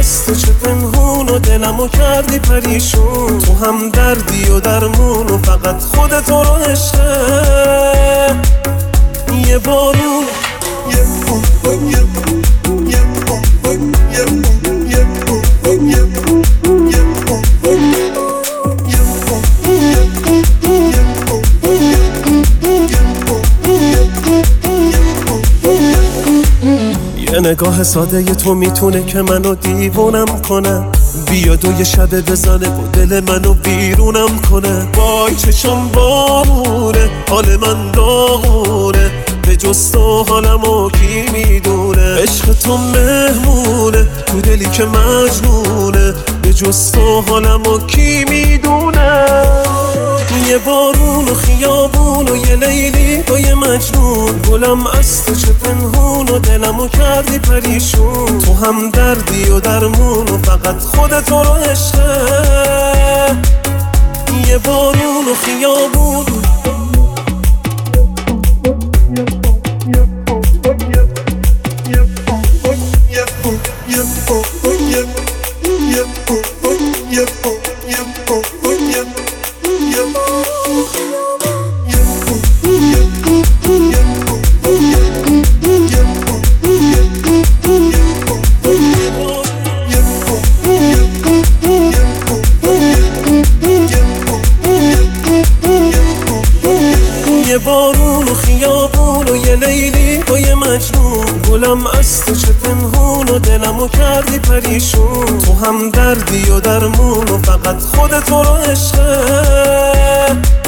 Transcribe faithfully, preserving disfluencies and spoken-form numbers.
از تو چه پنهون و دلمو کردی پریشون. تو هم دردی و درمون و فقط خودت رو عشقه. یه بارون یه بارون یه بارون یه بارون یه بارون یه بارون یه بارون یه بارون یه نگاه ساده تو میتونه که منو دیوونم کنه. بیاد و یه شب بزنه و دل منو بیرونم کنه. وای چشم بارونه حال من داغونه. به جز تو حالمو کی میدونه. عشق تو مهمونه تو دلی که مجنونه. به جز تو حالمو کی میدونه. یه بارون و خیابون و یه لیلی و یه مجنون. گلم از تو چه پنهون و دلمو کردی پریشون. تو هم دردی و درمون و فقط خودت رو عشقه. یه بارون و خیابون یه بارون و خیابون و یه لیلی و یه مجنون. گلم از تو چه پنهون و دلمو کردی پریشون. تو هم دردی و درمون و فقط خودت رو عشقه.